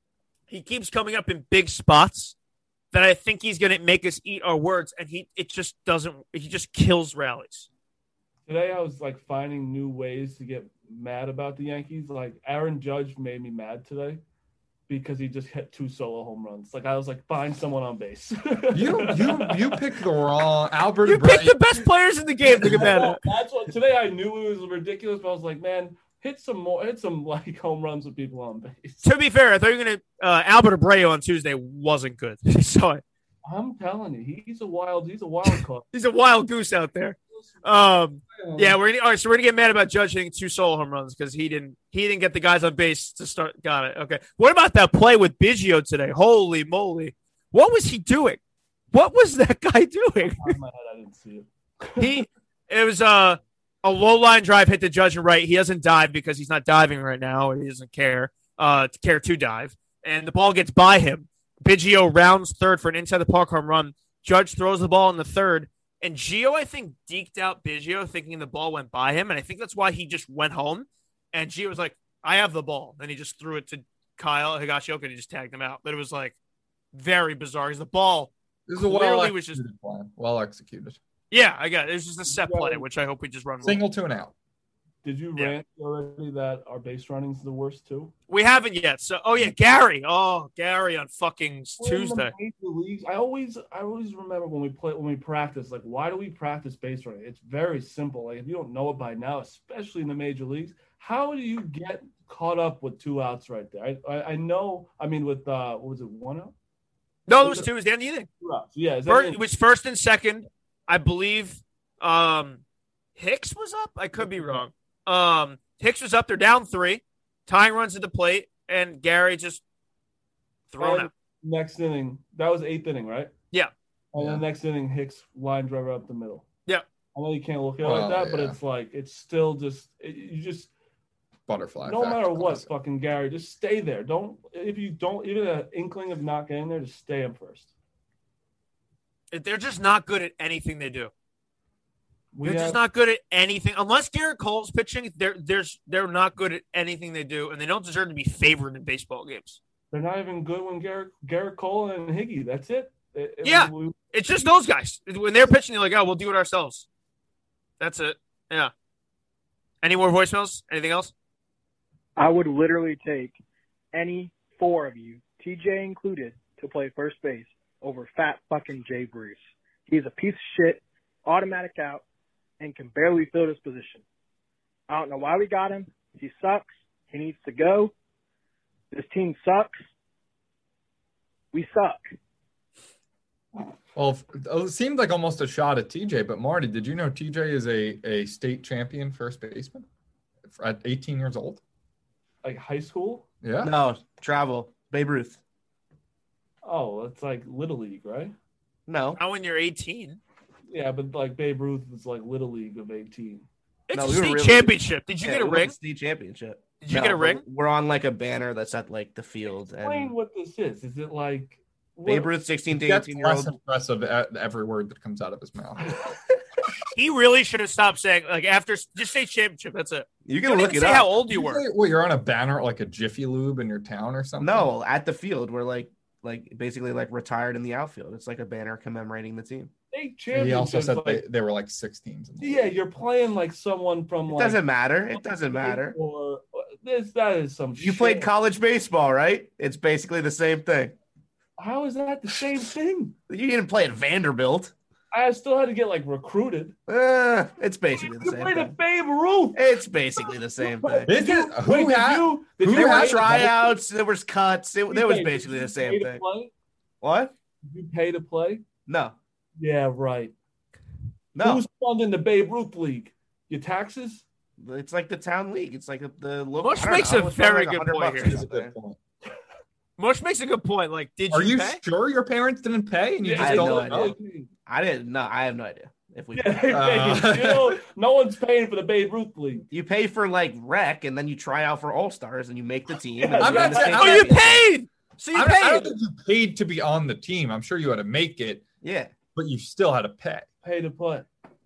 he keeps coming up in big spots that I think he's going to make us eat our words, and he it just doesn't, he just kills rallies. Today I was like finding new ways to get mad about the Yankees. Like Aaron Judge made me mad today because he just hit two solo home runs. Like I was like, find someone on base. You you you picked the wrong Albert. You Bray- picked the best players in the game to get mad at. That's what today I knew it was ridiculous, but I was like, man, hit some more, hit some like home runs with people on base. To be fair, I thought you were going to, uh, Albert Abreu on Tuesday wasn't good. So I- I'm telling you, he's a wild, he's a wild card. he's a wild goose out there. Um, yeah, we're gonna, all right. So we're gonna get mad about Judge hitting two solo home runs because he didn't he didn't get the guys on base to start. Got it. Okay. What about that play with Biggio today? Holy moly! What was he doing? What was that guy doing? In my head, I didn't see it. He it was a a low line drive hit the Judge and right. He doesn't dive because he's not diving right now. He doesn't care uh to care to dive, and the ball gets by him. Biggio rounds third for an inside the park home run. Judge throws the ball in the third. And Gio, I think, deked out Biggio thinking the ball went by him. And I think that's why he just went home. And Gio was like, I have the ball. Then he just threw it to Kyle Higashioka and he just tagged him out. But it was like very bizarre because the ball This is a clearly well was just. executed plan. Well executed. Yeah, I got it. It was just a set play, which I hope we just run. with. Single two and out. Did you Yeah. rant already that our base running is the worst too? We haven't yet. So, oh, yeah, Gary. Oh, Gary on fucking Tuesday. In the major leagues, I always, I always remember when we play, when we practice. Like, why do we practice base running? It's very simple. Like, if you don't know it by now, especially in the major leagues, how do you get caught up with two outs right there? I, I, I know. I mean, with uh, what was it, one out? No, it was two. It was the end of the inning. Two outs. Yeah, is that First, it? it was first and second. I believe um, Hicks was up. I could be wrong. Um, Hicks was up. They're down three. Tying runs at the plate, and Gary just thrown And out. Next inning, that was eighth inning, right? Yeah. And Yeah. then next inning, Hicks line driver up the middle. Yeah. I know you can't look at it Oh, like that, but yeah. it's like it's still just it, you just Butterfly. no effect. matter what, Classic. fucking Gary, just stay there. Don't if you don't even an inkling of not getting there, just stay in first. They're just not good at anything they do. We They're have, just not good at anything unless Garrett Cole's pitching. They're there's they're not good at anything they do, and they don't deserve to be favored in baseball games. they're not even good when Garrett Garrett Cole and Higgy. That's it. It- it- Yeah. we- It's just those guys. When they're pitching, they're like, "Oh, we'll do it ourselves." That's it. Yeah. Any more voicemails? Anything else? I would literally take any four of you, T J included, to play first base over fat fucking Jay Bruce. He's a piece of shit, automatic out. and can barely fill this position. I don't know why we got him. He sucks. He needs to go. This team sucks. We suck. Well, it seemed like almost a shot at T J, but Marty, did you know T J is a, a state champion first baseman at eighteen years old? Like high school? Yeah. No, travel. Babe Ruth. Oh, it's like Little League, right? No. Not when you're eighteen. Yeah, but like Babe Ruth was like Little League of eighteen. It's No, a we were state really- championship. Did you Yeah, get a we won ring? the State championship. Did you No, get a but ring? We're on like a banner that's at like the field. Explain And what this is. Is it like what- Babe Ruth, sixteen to That's eighteen year less old. impressive at every word that comes out of his mouth. He really should have stopped saying like after just say championship. That's it. You Don't can look even it say up. how old you You were. say, well, you're on a banner at like a Jiffy Lube in your town or something? No, at the field. We're like, like basically like retired in the outfield. It's like a banner commemorating the team. state He also championships? said Like, they, they were like six teams. In the yeah, you're playing like someone from It like doesn't matter. It doesn't matter. Or this that is some. You shit. played college baseball, right? It's basically the same thing. How is that the same thing? You didn't play at Vanderbilt. I still had to get like recruited. Uh, it's basically the You same played thing. at Babe Ruth. It's basically the same thing. This is who Wait, did had you, did who you There were had- tryouts. There was cuts. It, did it you was pay- basically did the you same pay to thing. play? What? Did you pay to play? No. Yeah, right. No. Who's funding the Babe Ruth League? Your taxes? It's like the town league. It's like a, the local. Mush I don't makes know, a it's probably very like good hundred point bucks here. or That's a good something. point. Mush makes a good point. Like, did Are you pay? sure your parents didn't pay and you Yeah, just I had don't no know? idea. I didn't. No, I have no idea. If we, Yeah, they pay Uh, you. You know, no one's paying for the Babe Ruth League. you pay for like rec, and then you try out for all stars, and you make the team. Yeah, and I'm you win not the saying- state Oh, you championship. paid. So you I, don't- I don't paid. think you paid to be on the team. I'm sure you had to make it, Yeah, but you still had to pay. Pay to play.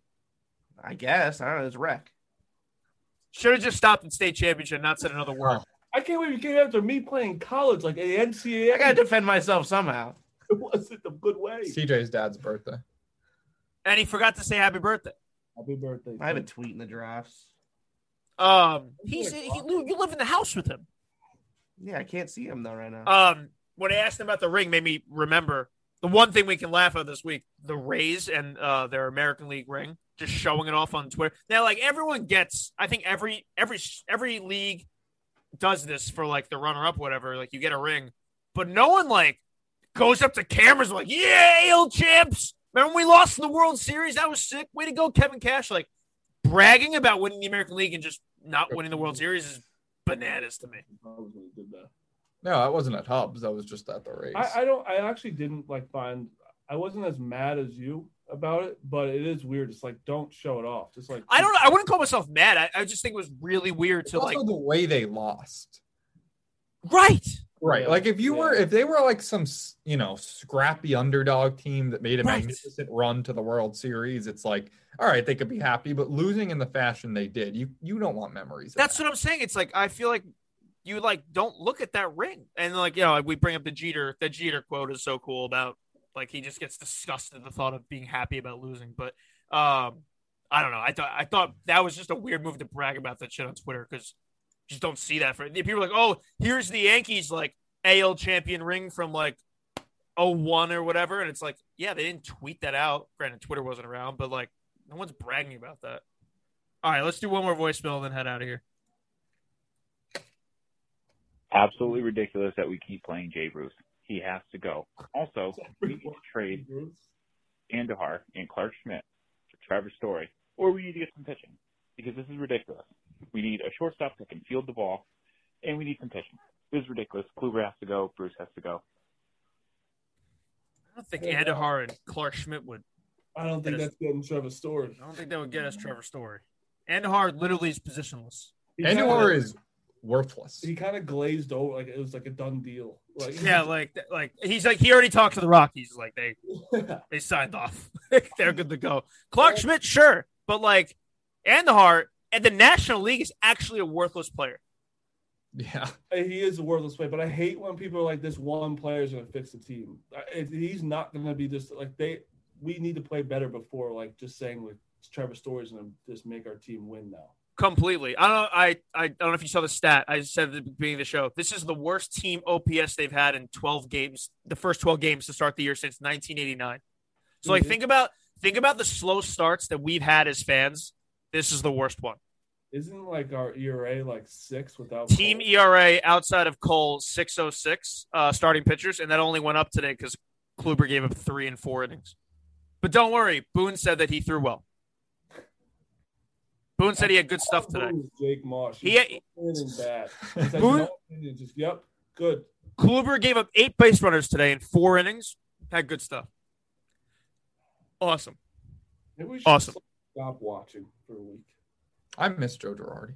I guess. I don't know. It's rec. Should have just stopped at state championship, not said another word. I can't believe you came after me playing college like a N C A A. I gotta defend myself somehow. It wasn't a good way. C J's dad's birthday. And he forgot to say happy birthday. Happy birthday. I have a tweet in the drafts. Um, he's he, you live in the house with him. Yeah, I can't see him though right now. Um, when I asked him about the ring, made me remember the one thing we can laugh at this week: the Rays and uh, their American League ring, just showing it off on Twitter. Now, like everyone gets, I think every every every league does this for like the runner-up, whatever. Like you get a ring, but no one like goes up to cameras and like, "Yeah, A L champs! Remember when we lost in the World Series? That was sick. Way to go, Kevin Cash!" Like bragging about winning the American League and just not winning the World Series is bananas to me. Probably did that. No, that wasn't at Hubs. That was just at the race. I, I don't. I actually didn't like find. I wasn't as mad as you about it, but it is weird. It's like don't show it off. Just like I don't know. I wouldn't call myself mad. I, I just think it was really weird It's to also like. the way they lost. Right. Right. Yeah. Like if you were Yeah. if they were like some, you know, scrappy underdog team that made a Right. magnificent run to the World Series, it's like, all right, they could be happy, but losing in the fashion they did, you you don't want memories of That's that. what I'm saying. It's like I feel like you like don't look at that ring and like you know like we bring up the Jeter. The Jeter quote is so cool about like he just gets disgusted at the thought of being happy about losing. But um, I don't know. I thought I thought that was just a weird move to brag about that shit on Twitter because you just don't see that for people are like, oh, here's the Yankees like A L champion ring from like oh one or whatever, and it's like yeah they didn't tweet that out. Granted, Twitter wasn't around, but like no one's bragging about that. All right, let's do one more voicemail and then head out of here. Absolutely ridiculous that we keep playing Jay Bruce. He has to go. Also, we need to trade Andahar and Clark Schmidt for Trevor Story, or we need to get some pitching because this is ridiculous. We need a shortstop that can field the ball, and we need some pitching. This is ridiculous. Kluber has to go. Bruce has to go. I don't think Andahar and Clark Schmidt would. I don't think that's getting Trevor Story. I don't think that would get us Trevor Story. Andahar literally is positionless. Andahar is worthless. He kind of glazed over, like it was like a done deal. Like Yeah, like like he's like he already talked to the Rockies. Like they they signed off. They're good to go. Clark Schmidt, sure, but like Andahar and the National League is actually a worthless player. Yeah, he is a worthless player, but I hate when people are like, "This one player is going to fix the team." It, he's not going to be just like they. We need to play better before like just saying like Trevor Story's going to just make our team win now. Completely. I don't know. I, I don't know if you saw the stat. I said at the beginning of the show. This is the worst team O P S they've had in twelve games. The first twelve games to start the year since nineteen eighty-nine. So like Mhm. think about think about the slow starts that we've had as fans. This is the worst one. Isn't like our E R A like six without Team Cole? E R A outside of Cole six oh six uh, starting pitchers, and that only went up today because Kluber gave up three and four innings. But don't worry, Boone said that he threw well. Boone said he had good stuff today. Jake Marsh. He He's inning bad. He says Boone, no opinion, just yep, good. Kluber gave up eight base runners today in four innings. Had good stuff. Awesome. Maybe we should awesome. Stop watching for a week. I miss Joe Girardi.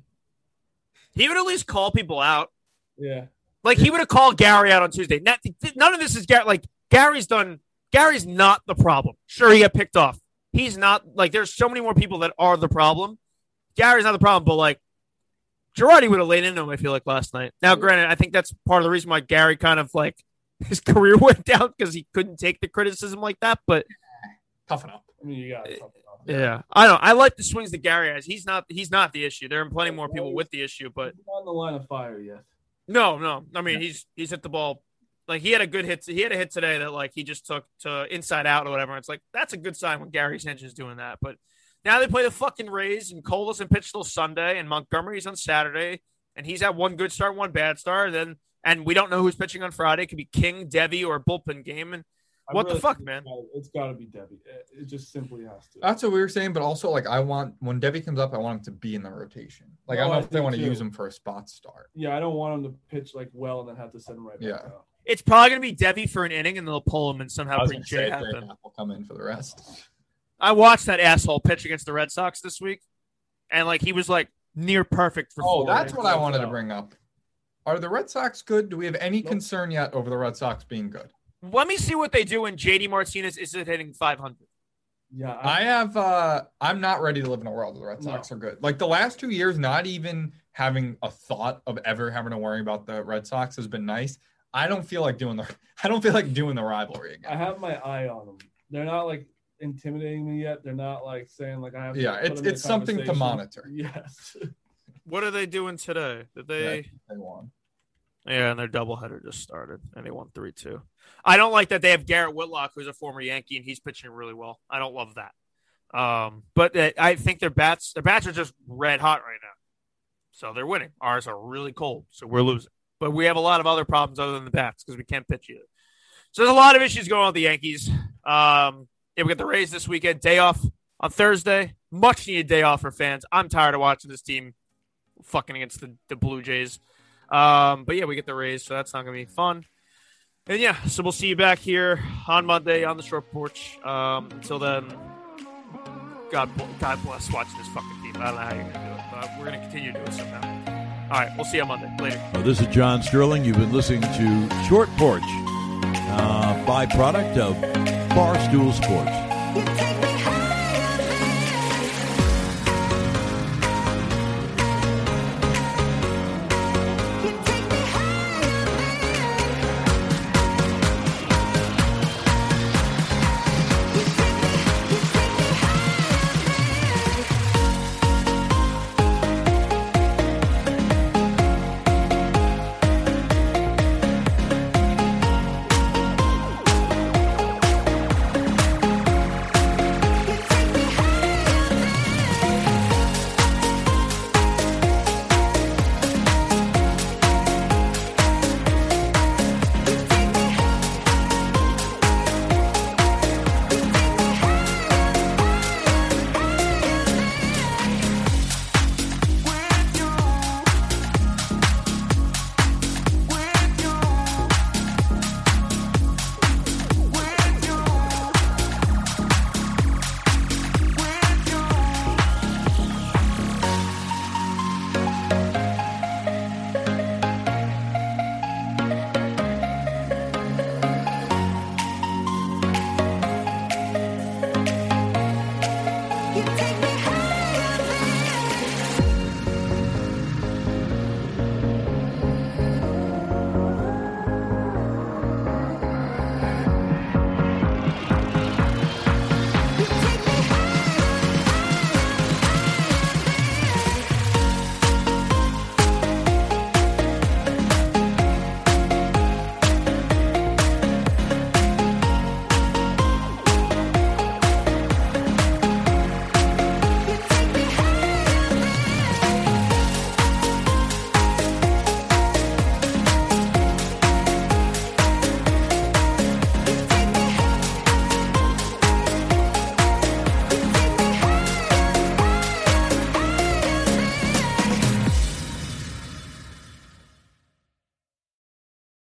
He would at least call people out. Yeah. Like, he would have called Gary out on Tuesday. None of this is Gary. Like, Gary's done. Gary's not the problem. Sure, he got picked off. He's not. Like, there's so many more people that are the problem. Gary's not the problem, but, like, Girardi would have laid into him, I feel like, last night. Now, granted, I think that's part of the reason why Gary kind of, like, his career went down because he couldn't take the criticism like that, but. Toughen up. I mean, you got to toughen up. Yeah, I don't. I like the swings that Gary has. He's not. He's not the issue. There are plenty more people with the issue, but he's not on the line of fire yet. No, no. I mean, he's he's hit the ball. Like, he had a good hit. He had a hit today that, like, he just took to inside out or whatever. It's like, that's a good sign when Gary Sanchez is doing that. But now they play the fucking Rays, and Cole doesn't pitch till Sunday, and Montgomery's on Saturday, and he's had one good start, one bad start, and then and we don't know who's pitching on Friday. It could be King, Devi, or a bullpen game, and. What really the fuck, man? It's got to be Devi. It just simply has to. That's what we were saying, but also, like, I want when Devi comes up, I want him to be in the rotation. Like, no, I don't know if they want to use him for a spot start. Yeah, I don't want him to pitch like well and then have to send him right back yeah. out. It's probably gonna be Devi for an inning, and they'll pull him and somehow bring Jay Happen. Will come in for the rest. I watched that asshole pitch against the Red Sox this week, and like he was like near perfect for. Oh, four that's innings. what I wanted to bring up. Are the Red Sox good? Do we have any nope. concern yet over the Red Sox being good? Let me see what they do when J D Martinez is hitting five hundred. Yeah, I, I have. Uh, I'm not ready to live in a world where the Red Sox no. are good. Like the last two years, not even having a thought of ever having to worry about the Red Sox has been nice. I don't feel like doing the. I don't feel like doing the rivalry again. I have my eye on them. They're not like intimidating me yet. They're not like saying like I have. To yeah, it's it's something to monitor. Yes. What are they doing today? Did they? Yeah, they won. Yeah, and their doubleheader just started, and they won three two. I don't like that they have Garrett Whitlock, who's a former Yankee, and he's pitching really well. I don't love that. Um, but uh, I think their bats, their bats are just red hot right now. So they're winning. Ours are really cold, so we're losing. But we have a lot of other problems other than the bats because we can't pitch either. So there's a lot of issues going on with the Yankees. Um, yeah, we got the Rays this weekend. Day off on Thursday. Much needed day off for fans. I'm tired of watching this team fucking against the, the Blue Jays. Um, but yeah, we get the Rays, so that's not going to be fun. And yeah, so we'll see you back here on Monday on the short porch. Um, until then, God, God bless watching this fucking team. I don't know how you're going to do it, but we're going to continue to do it somehow. All right, we'll see you on Monday. Later. Well, this is John Sterling. You've been listening to Short Porch, uh, byproduct of Barstool Sports.